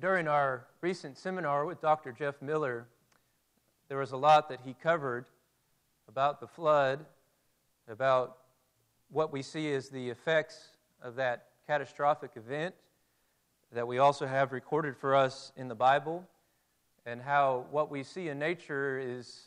During our recent seminar with Dr. Jeff Miller, there was a lot that he covered about the flood, about what we see as the effects of that catastrophic event that we also have recorded for us in the Bible, and how what we see in nature is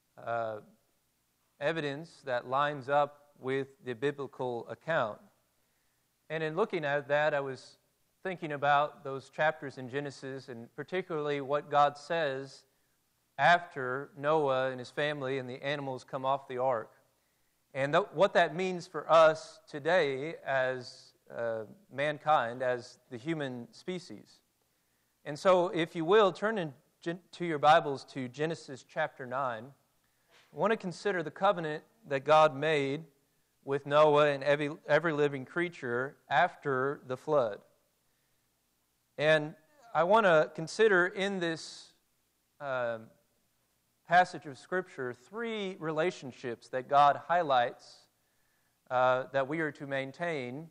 evidence that lines up with the biblical account. And in looking at that, I was thinking about those chapters in Genesis, and particularly what God says after Noah and his family and the animals come off the ark. And what that means for us today as mankind, as the human species. And so, if you will, turn to your Bibles to Genesis chapter 9. I want to consider the covenant that God made with Noah and every living creature after the flood. And I want to consider in this passage of Scripture three relationships that God highlights that we are to maintain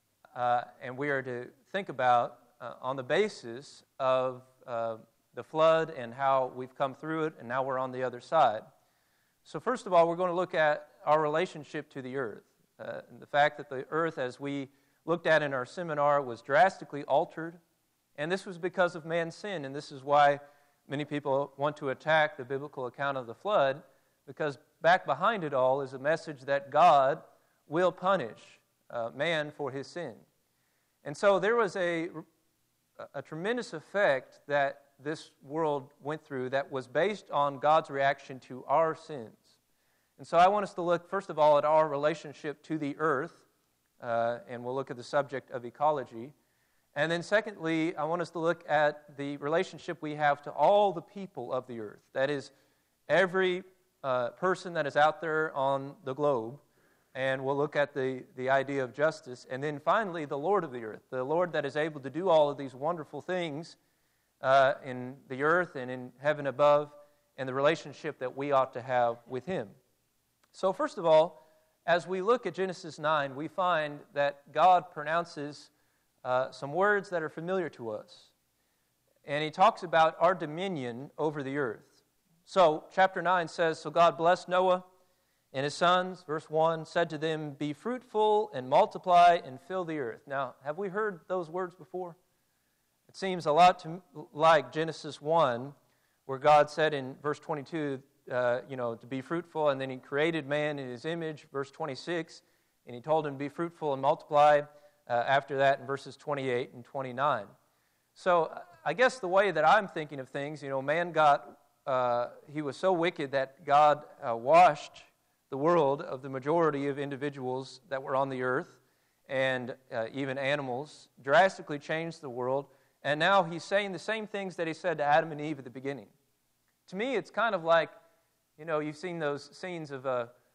and we are to think about on the basis of the flood and how we've come through it and now we're on the other side. So first of all, we're going to look at our relationship to the earth. And the fact that the earth, as we looked at in our seminar, was drastically altered. And this was because of man's sin. And this is why many people want to attack the biblical account of the flood, because back behind it all is a message that God will punish man for his sin. And so there was a tremendous effect that this world went through that was based on God's reaction to our sins. And so I want us to look, first of all, at our relationship to the earth, and we'll look at the subject of ecology. And then secondly, I want us to look at the relationship we have to all the people of the earth. That is, every person that is out there on the globe. And we'll look at the idea of justice. And then finally, the Lord of the earth, the Lord that is able to do all of these wonderful things in the earth and in heaven above, and the relationship that we ought to have with Him. So first of all, as we look at Genesis 9, we find that God pronounces some words that are familiar to us. And He talks about our dominion over the earth. So chapter 9 says, "So God blessed Noah and his sons," verse 1, "said to them, 'Be fruitful and multiply and fill the earth.'" Now, have we heard those words before? It seems a lot like Genesis 1, where God said in verse 22, to be fruitful, and then He created man in His image, verse 26, and He told him to be fruitful and multiply after that in verses 28 and 29. So I guess the way that I'm thinking of things, man he was so wicked that God washed the world of the majority of individuals that were on the earth, and even animals, drastically changed the world, and now He's saying the same things that He said to Adam and Eve at the beginning. To me, it's kind of like, you've seen those scenes of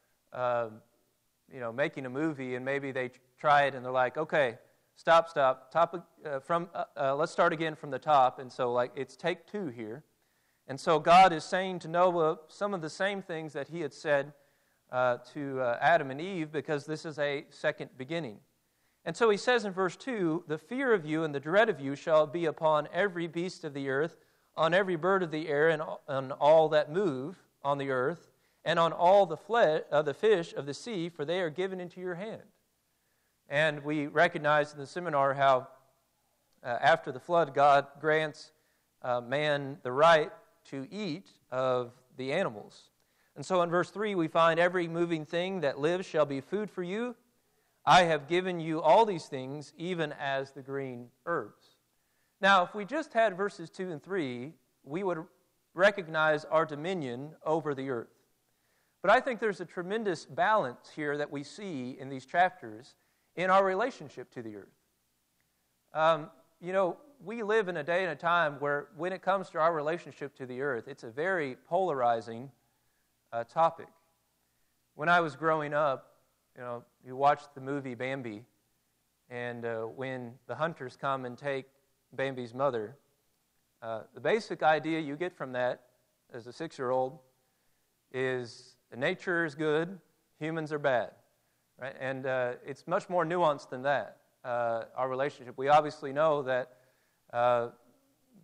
making a movie, and maybe they try it and they're like, okay, stop, let's start again from the top, and so it's take two here. And so God is saying to Noah some of the same things that He had said to Adam and Eve, because this is a second beginning. And so He says in verse 2, "The fear of you and the dread of you shall be upon every beast of the earth, on every bird of the air, and on all that move on the earth, and on all the fish of the sea, for they are given into your hand." And we recognized in the seminar how after the flood, God grants man the right to eat of the animals. And so in verse 3, we find, "Every moving thing that lives shall be food for you. I have given you all these things, even as the green herbs." Now, if we just had verses 2 and 3, we would recognize our dominion over the earth. But I think there's a tremendous balance here that we see in these chapters in our relationship to the earth. We live in a day and a time where when it comes to our relationship to the earth, it's a very polarizing topic. When I was growing up, you watched the movie Bambi, and when the hunters come and take Bambi's mother, the basic idea you get from that as a 6-year-old is nature is good, humans are bad, right? And it's much more nuanced than that, our relationship. We obviously know that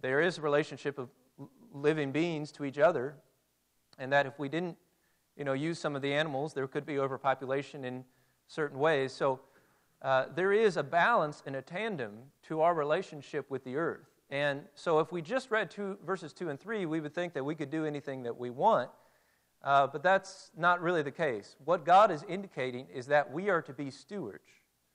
there is a relationship of living beings to each other, and that if we didn't, use some of the animals, there could be overpopulation in certain ways. So there is a balance and a tandem to our relationship with the earth. And so if we just read verses 2 and 3, we would think that we could do anything that we want, but that's not really the case. What God is indicating is that we are to be stewards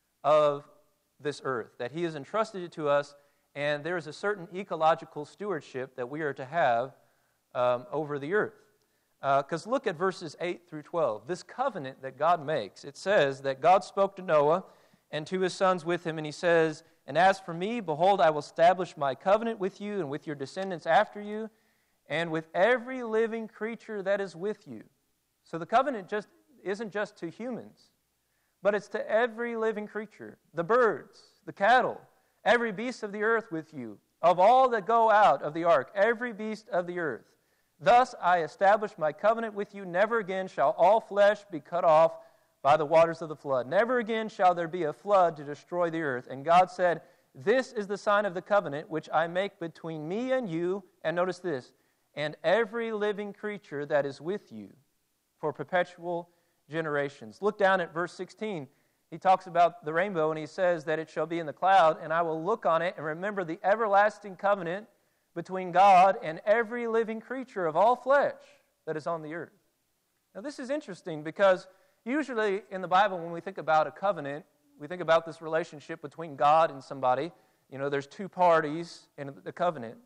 of this earth, that He has entrusted it to us, and there is a certain ecological stewardship that we are to have over the earth. Because look at verses 8 through 12. This covenant that God makes, it says that God spoke to Noah and to his sons with him, and He says, "And as for me, behold, I will establish my covenant with you and with your descendants after you, and with every living creature that is with you." So the covenant isn't just to humans, but it's to every living creature, the birds, the cattle, every beast of the earth with you, of all that go out of the ark, every beast of the earth. Thus I establish my covenant with you. Never again shall all flesh be cut off by the waters of the flood. Never again shall there be a flood to destroy the earth. And God said, "This is the sign of the covenant which I make between me and you," and notice this, "and every living creature that is with you for perpetual generations." Look down at verse 16. He talks about the rainbow, and he says that it shall be in the cloud, "and I will look on it and remember the everlasting covenant between God and every living creature of all flesh that is on the earth." Now this is interesting because usually in the Bible when we think about a covenant, we think about this relationship between God and somebody. There's two parties in the covenant.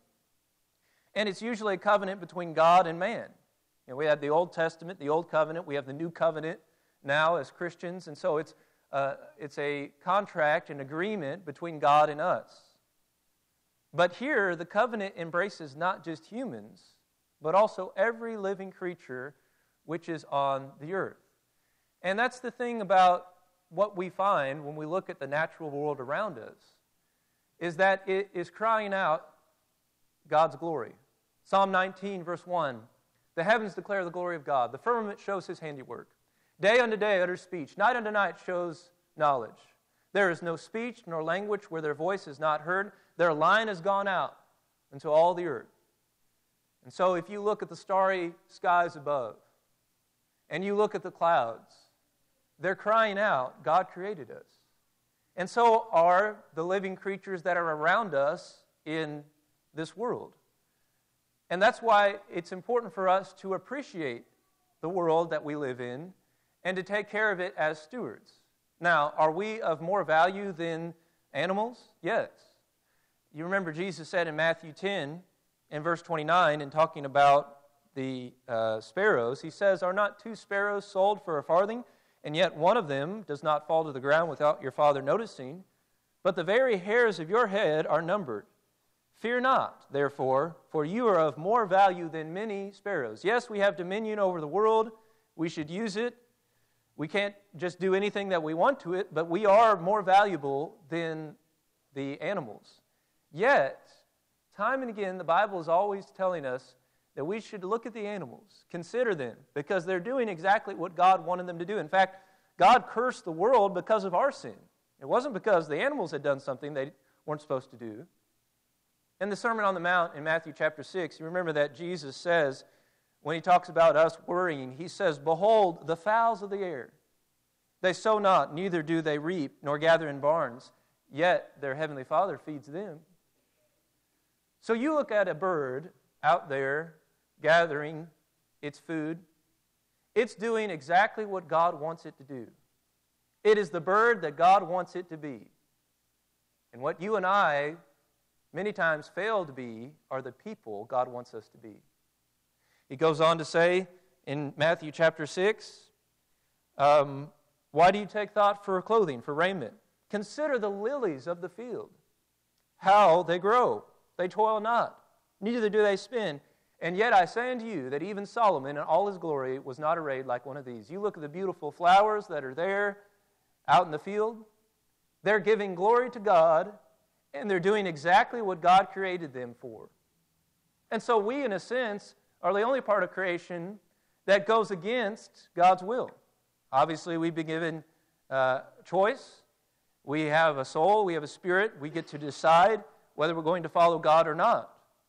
And it's usually a covenant between God and man. We have the Old Testament, the Old Covenant. We have the New Covenant now as Christians. And so it's a contract, an agreement between God and us. But here, the covenant embraces not just humans, but also every living creature which is on the earth. And that's the thing about what we find when we look at the natural world around us, is that it is crying out God's glory. Psalm 19, verse 1, "The heavens declare the glory of God. The firmament shows His handiwork. Day unto day utters speech. Night unto night shows knowledge. There is no speech nor language where their voice is not heard. Their line has gone out into all the earth." And so if you look at the starry skies above, and you look at the clouds, they're crying out, God created us. And so are the living creatures that are around us in this world. And that's why it's important for us to appreciate the world that we live in and to take care of it as stewards. Now, are we of more value than animals? Yes. You remember Jesus said in Matthew 10, in verse 29, in talking about the sparrows, He says, "Are not 2 sparrows sold for a farthing? And yet one of them does not fall to the ground without your Father noticing. But the very hairs of your head are numbered. Fear not, therefore, for you are of more value than many sparrows." Yes, we have dominion over the world. We should use it. We can't just do anything that we want to it, but we are more valuable than the animals. Yet, time and again, the Bible is always telling us that we should look at the animals, consider them, because they're doing exactly what God wanted them to do. In fact, God cursed the world because of our sin. It wasn't because the animals had done something they weren't supposed to do. In the Sermon on the Mount in Matthew chapter 6, you remember that Jesus says, when He talks about us worrying, He says, "Behold, the fowls of the air. They sow not, neither do they reap, nor gather in barns, yet their heavenly Father feeds them." So you look at a bird out there gathering its food. It's doing exactly what God wants it to do. It is the bird that God wants it to be. And what you and I many times fail to be are the people God wants us to be. He goes on to say in Matthew chapter 6, "Why do you take thought for clothing, for raiment? Consider the lilies of the field, how they grow. They toil not, neither do they spin. And yet I say unto you that even Solomon in all his glory was not arrayed like one of these." You look at the beautiful flowers that are there out in the field. They're giving glory to God, and they're doing exactly what God created them for. And so we, in a sense, are the only part of creation that goes against God's will. Obviously, we've been given choice. We have a soul, we have a spirit. We get to decide whether we're going to follow God or not.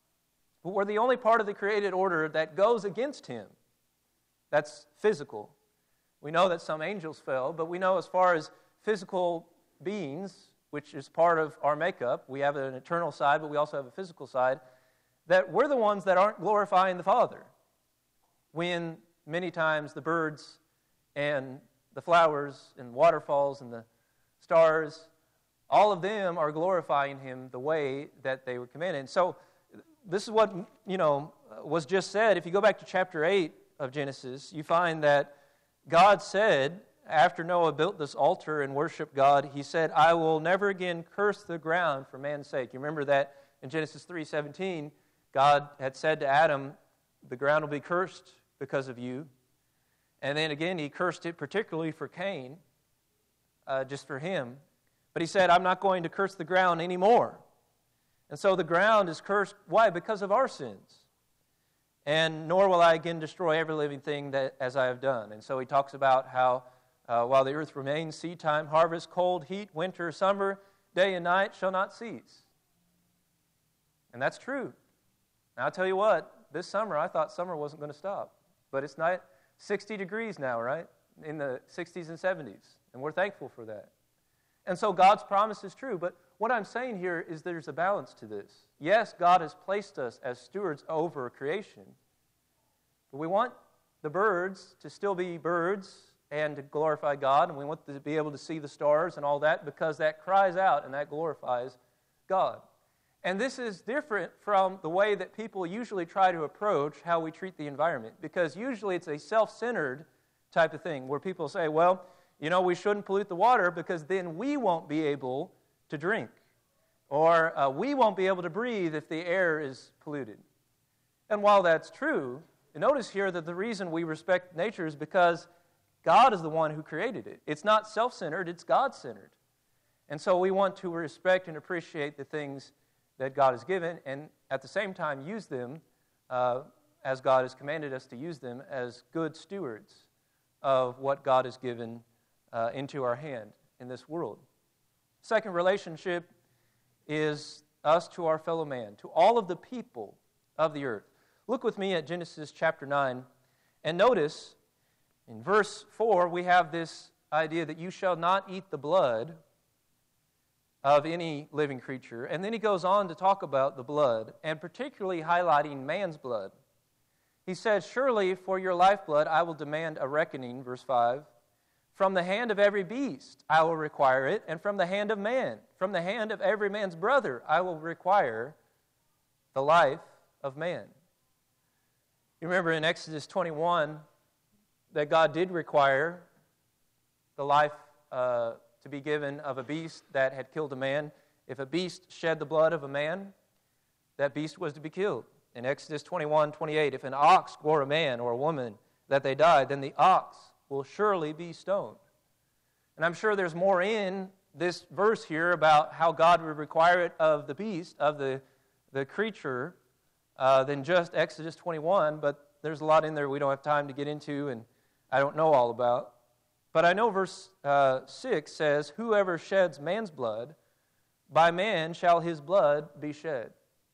But we're the only part of the created order that goes against him. That's physical. We know that some angels fell, but we know as far as physical beings, which is part of our makeup, we have an eternal side, but we also have a physical side, that we're the ones that aren't glorifying the Father. When many times the birds and the flowers and waterfalls and the stars, all of them are glorifying him the way that they were commanded. And so this is what, was just said. If you go back to chapter 8 of Genesis, you find that God said, after Noah built this altar and worshiped God, he said, I will never again curse the ground for man's sake. You remember that in Genesis 3:17, God had said to Adam, the ground will be cursed because of you. And then again, he cursed it particularly for Cain, just for him. But he said, I'm not going to curse the ground anymore. And so the ground is cursed. Why? Because of our sins. And nor will I again destroy every living thing that as I have done. And so he talks about how while the earth remains, seed time, harvest, cold, heat, winter, summer, day and night shall not cease. And that's true. Now I'll tell you what, this summer I thought summer wasn't going to stop. But it's not 60 degrees now, right? In the 60s and 70s. And we're thankful for that. And so God's promise is true. But what I'm saying here is there's a balance to this. Yes, God has placed us as stewards over creation. But we want the birds to still be birds and to glorify God. And we want to be able to see the stars and all that because that cries out and that glorifies God. And this is different from the way that people usually try to approach how we treat the environment. Because usually it's a self-centered type of thing where people say, well, we shouldn't pollute the water because then we won't be able to drink. Or we won't be able to breathe if the air is polluted. And while that's true, notice here that the reason we respect nature is because God is the one who created it. It's not self-centered, it's God-centered. And so we want to respect and appreciate the things that God has given and at the same time use them as God has commanded us to use them as good stewards of what God has given into our hand in this world. Second relationship is us to our fellow man, to all of the people of the earth. Look with me at Genesis chapter 9, and notice in verse 4 we have this idea that you shall not eat the blood of any living creature. And then he goes on to talk about the blood, and particularly highlighting man's blood. He said, surely for your lifeblood I will demand a reckoning, verse 5. From the hand of every beast I will require it, and from the hand of man, from the hand of every man's brother I will require the life of man. You remember in Exodus 21 that God did require the life to be given of a beast that had killed a man. If a beast shed the blood of a man, that beast was to be killed. In Exodus 21:28, if an ox gore a man or a woman that they died, then the ox will surely be stoned. And I'm sure there's more in this verse here about how God would require it of the beast, of the creature, than just Exodus 21, but there's a lot in there we don't have time to get into and I don't know all about. But I know verse 6 says, whoever sheds man's blood, by man shall his blood be shed.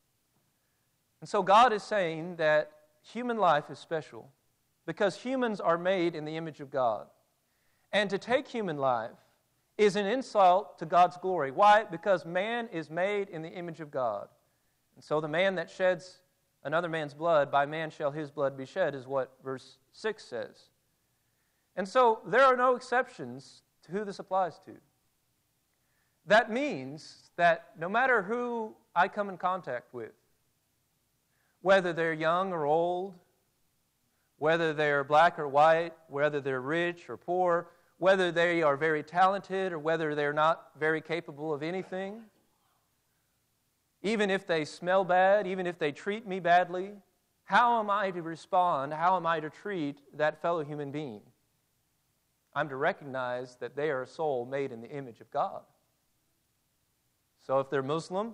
And so God is saying that human life is special because humans are made in the image of God. And to take human life is an insult to God's glory. Why? Because man is made in the image of God. And so the man that sheds another man's blood, by man shall his blood be shed, is what verse 6 says. And so there are no exceptions to who this applies to. That means that no matter who I come in contact with, whether they're young or old, whether they're black or white, whether they're rich or poor, whether they are very talented or whether they're not very capable of anything, even if they smell bad, even if they treat me badly, how am I to respond? How am I to treat that fellow human being? I'm to recognize that they are a soul made in the image of God. So if they're Muslim,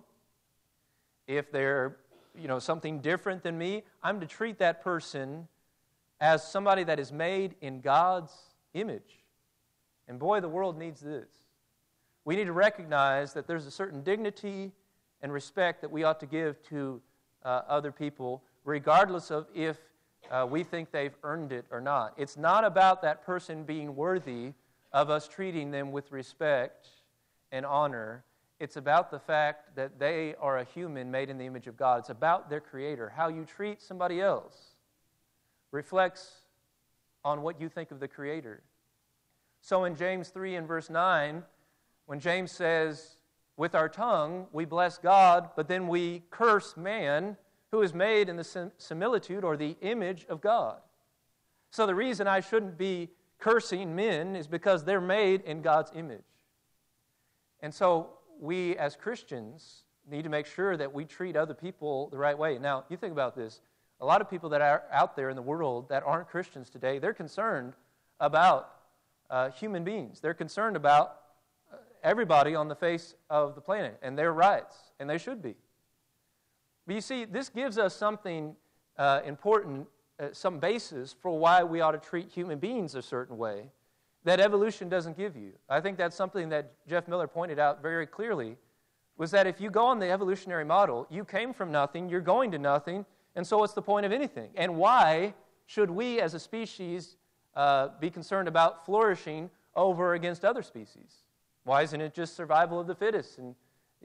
if they're something different than me, I'm to treat that person as somebody that is made in God's image. And boy, the world needs this. We need to recognize that there's a certain dignity and respect that we ought to give to other people, regardless of if we think they've earned it or not. It's not about that person being worthy of us treating them with respect and honor. It's about the fact that they are a human made in the image of God. It's about their Creator. How you treat somebody else reflects on what you think of the Creator. So in James 3 and verse 9, when James says, with our tongue we bless God, but then we curse man who is made in the similitude or the image of God. So the reason I shouldn't be cursing men is because they're made in God's image. And so we as Christians need to make sure that we treat other people the right way. Now, you think about this. A lot of people that are out there in the world that aren't Christians today, they're concerned about human beings. They're concerned about everybody on the face of the planet and their rights, and they should be. But you see, this gives us something important, some basis for why we ought to treat human beings a certain way that evolution doesn't give you. I think that's something that Jeff Miller pointed out very clearly, was that if you go on the evolutionary model, you came from nothing, you're going to nothing, and so what's the point of anything? And why should we as a species be concerned about flourishing over against other species? Why isn't it just survival of the fittest? And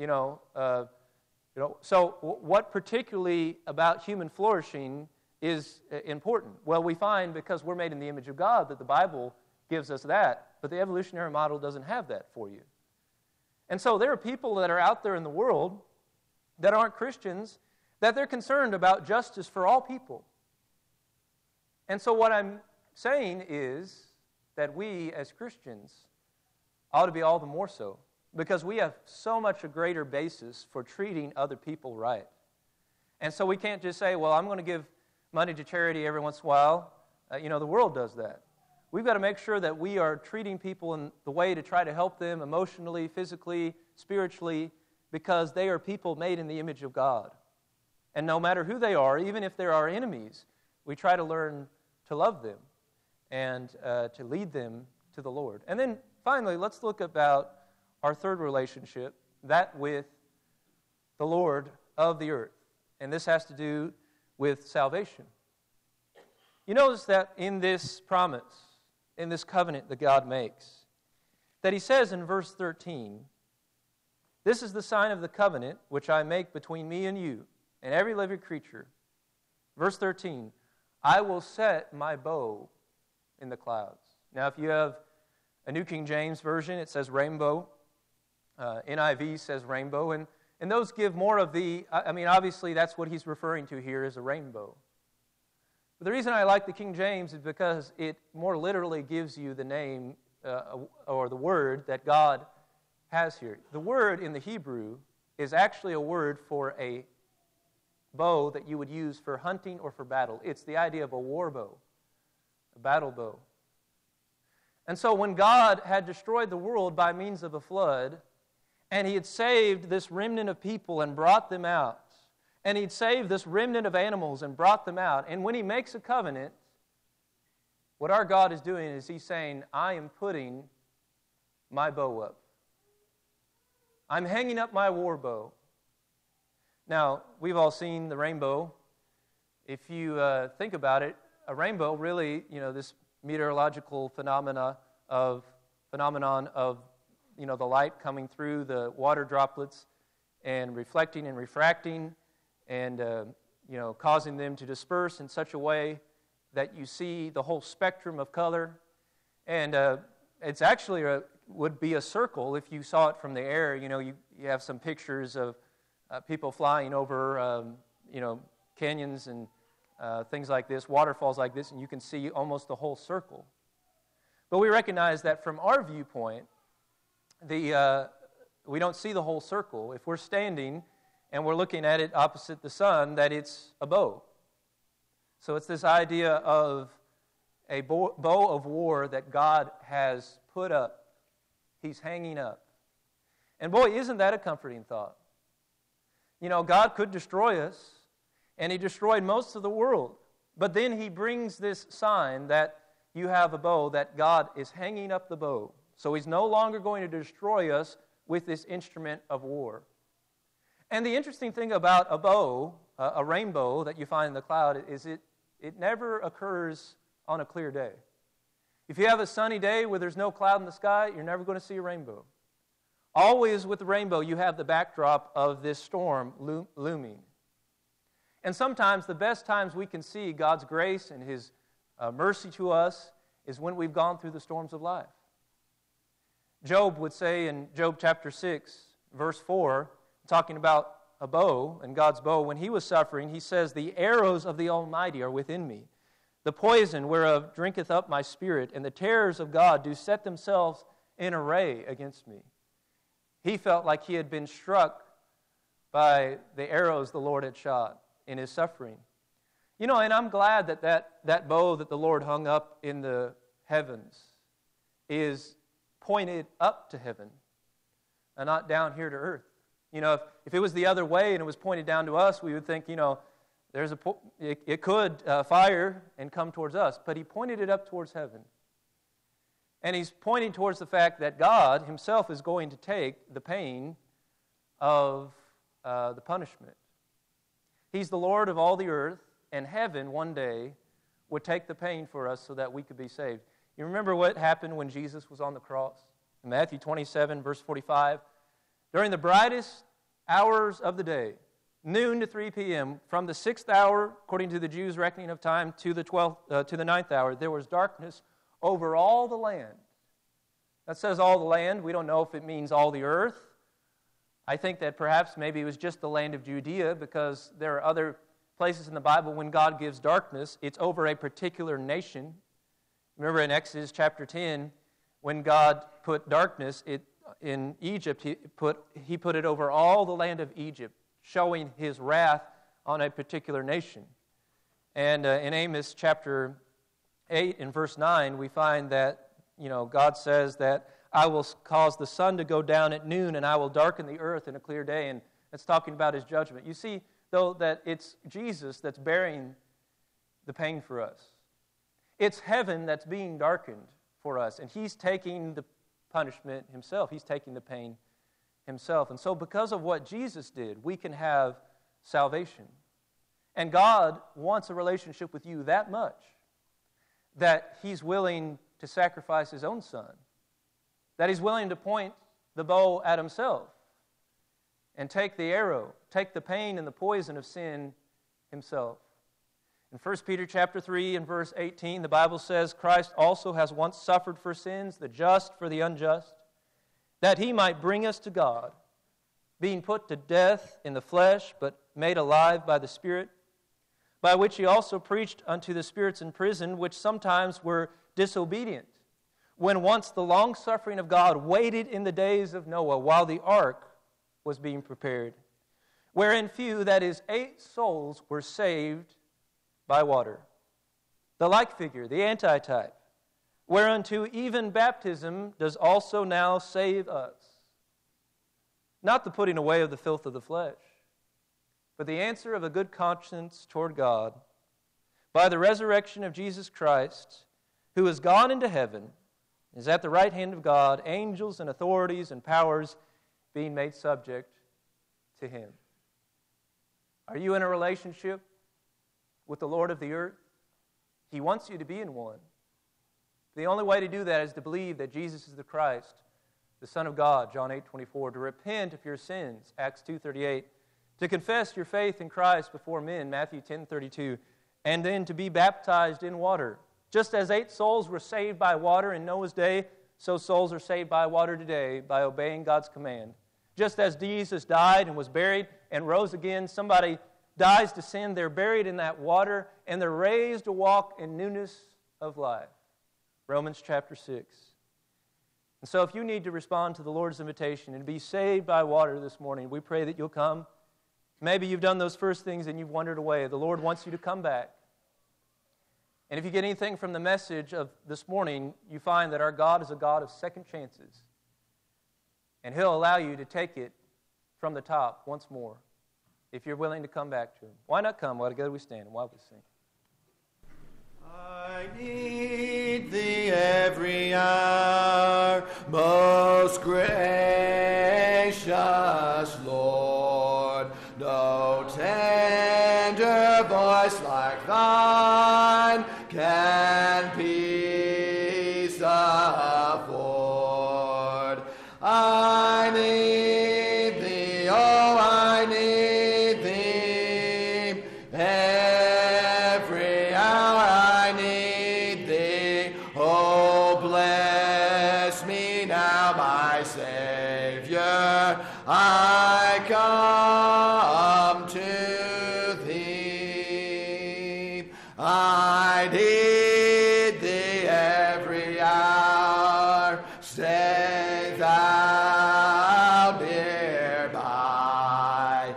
so what particularly about human flourishing is important? Well, we find because we're made in the image of God that the Bible gives us that, but the evolutionary model doesn't have that for you. And so there are people that are out there in the world that aren't Christians, that they're concerned about justice for all people. And so what I'm saying is that we as Christians ought to be all the more so, because we have so much a greater basis for treating other people right. And so we can't just say, well, I'm going to give money to charity every once in a while. The world does that. We've got to make sure that we are treating people in the way to try to help them emotionally, physically, spiritually, because they are people made in the image of God. And no matter who they are, even if they're our enemies, we try to learn to love them and to lead them to the Lord. And then finally, let's look about our third relationship, that with the Lord of the earth. And this has to do with salvation. You notice that in this promise, in this covenant that God makes, that he says in verse 13, "This is the sign of the covenant which I make between me and you and every living creature." Verse 13, "I will set my bow in the clouds." Now, if you have a New King James Version, it says rainbow. NIV says rainbow. And those give more of the, obviously that's what he's referring to here is a rainbow. But the reason I like the King James is because it more literally gives you the name or the word that God has here. The word in the Hebrew is actually a word for a bow that you would use for hunting or for battle. It's the idea of a war bow, a battle bow. And so when God had destroyed the world by means of a flood, and he had saved this remnant of people and brought them out, and he'd saved this remnant of animals and brought them out, and when he makes a covenant, what our God is doing is he's saying, I am putting my bow up. I'm hanging up my war bow. Now, we've all seen the rainbow. If you think about it, a rainbow really, this meteorological phenomenon of the light coming through the water droplets and reflecting and refracting and causing them to disperse in such a way that you see the whole spectrum of color. And it's actually would be a circle if you saw it from the air. You have some pictures of people flying over canyons and things like this, waterfalls like this, and you can see almost the whole circle. But we recognize that from our viewpoint, we don't see the whole circle. If we're standing and we're looking at it opposite the sun, that it's a bow. So it's this idea of a bow of war that God has put up. He's hanging up. And boy, isn't that a comforting thought? God could destroy us, and he destroyed most of the world. But then he brings this sign that you have a bow, that God is hanging up the bow. So he's no longer going to destroy us with this instrument of war. And the interesting thing about a bow, a rainbow that you find in the cloud is it never occurs on a clear day. If you have a sunny day where there's no cloud in the sky, you're never going to see a rainbow. Always with the rainbow, you have the backdrop of this storm looming. And sometimes the best times we can see God's grace and His mercy to us is when we've gone through the storms of life. Job would say in Job chapter 6, verse 4, talking about a bow and God's bow, when he was suffering, he says, "The arrows of the Almighty are within me. The poison whereof drinketh up my spirit, and the terrors of God do set themselves in array against me." He felt like he had been struck by the arrows the Lord had shot in his suffering. And I'm glad that bow that the Lord hung up in the heavens is pointed up to heaven and not down here to earth. If it was the other way and it was pointed down to us, we would think, it could fire and come towards us. But He pointed it up towards heaven. And He's pointing towards the fact that God Himself is going to take the pain of the punishment. He's the Lord of all the earth, and heaven one day would take the pain for us so that we could be saved. You remember what happened when Jesus was on the cross? In Matthew 27, verse 45, during the brightest hours of the day, noon to 3 p.m., from the 6th hour, according to the Jews' reckoning of time, to the 9th hour, there was darkness over all the land. That says all the land. We don't know if it means all the earth. I think that perhaps maybe it was just the land of Judea, because there are other places in the Bible when God gives darkness, it's over a particular nation. Remember in Exodus chapter 10, when God put darkness in Egypt, He put it over all the land of Egypt, showing His wrath on a particular nation. And in Amos chapter 8, in verse 9, we find that, God says that I will cause the sun to go down at noon, and I will darken the earth in a clear day. And it's talking about His judgment. You see, though, that it's Jesus that's bearing the pain for us. It's heaven that's being darkened for us, and He's taking the punishment Himself. He's taking the pain Himself. And so because of what Jesus did, we can have salvation. And God wants a relationship with you that much that He's willing to sacrifice His own Son, that He's willing to point the bow at Himself and take the arrow, take the pain and the poison of sin Himself. In 1 Peter chapter 3 and verse 18, the Bible says, "Christ also has once suffered for sins, the just for the unjust, that He might bring us to God, being put to death in the flesh, but made alive by the Spirit, by which He also preached unto the spirits in prison, which sometimes were disobedient, when once the long-suffering of God waited in the days of Noah, while the ark was being prepared, wherein few, that is, 8 souls, were saved by water. The like figure, the antitype, whereunto even baptism does also now save us. Not the putting away of the filth of the flesh, but the answer of a good conscience toward God, by the resurrection of Jesus Christ, who is gone into heaven, is at the right hand of God, angels and authorities and powers being made subject to Him." Are you in a relationship with the Lord of the earth? He wants you to be in one. The only way to do that is to believe that Jesus is the Christ, the Son of God, John 8:24, to repent of your sins, Acts 2:38, to confess your faith in Christ before men, Matthew 10:32, and then to be baptized in water. Just as 8 souls were saved by water in Noah's day, so souls are saved by water today by obeying God's command. Just as Jesus died and was buried and rose again, somebody dies to sin, they're buried in that water, and they're raised to walk in newness of life. Romans chapter 6. And so if you need to respond to the Lord's invitation and be saved by water this morning, we pray that you'll come. Maybe you've done those first things and you've wandered away. The Lord wants you to come back. And if you get anything from the message of this morning, you find that our God is a God of second chances. And He'll allow you to take it from the top once more if you're willing to come back to Him. Why not come? Why together we stand and while we sing. I need Thee every hour, most gracious Lord. No Oh, bless me now, my Savior, I come to thee. I need thee every hour. Stay thou nearby.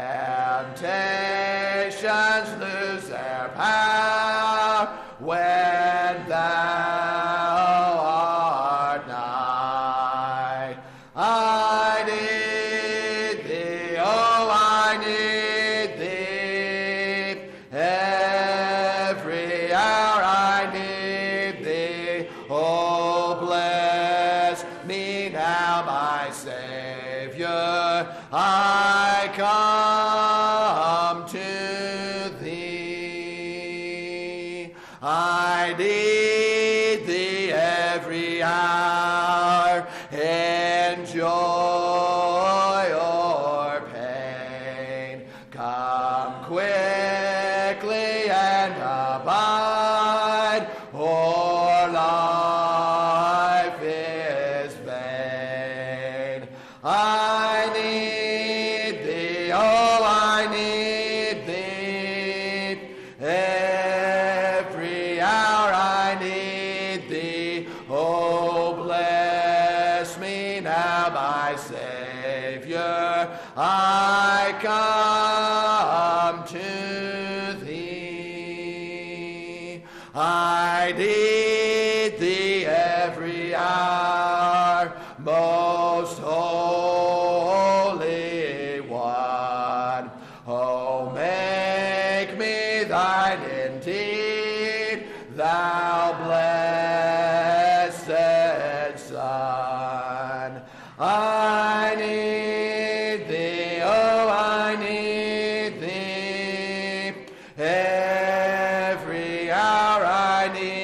Temptations lose their power when thou art nigh. I need thee, oh, I need thee. Every hour I need thee. Oh, bless me now, my Savior, I come to thee. I need thee every hour. Enjoy or pain. Come quickly and abide, or life is vain. I need thee, oh, I need thee. Every hour I need thee. Oh, bless me now, my Savior, I come to thee. I need thee every hour, most holy one. Oh, make me thine indeed, thou blessed Son. I need thee, oh, I need thee. Every hour I need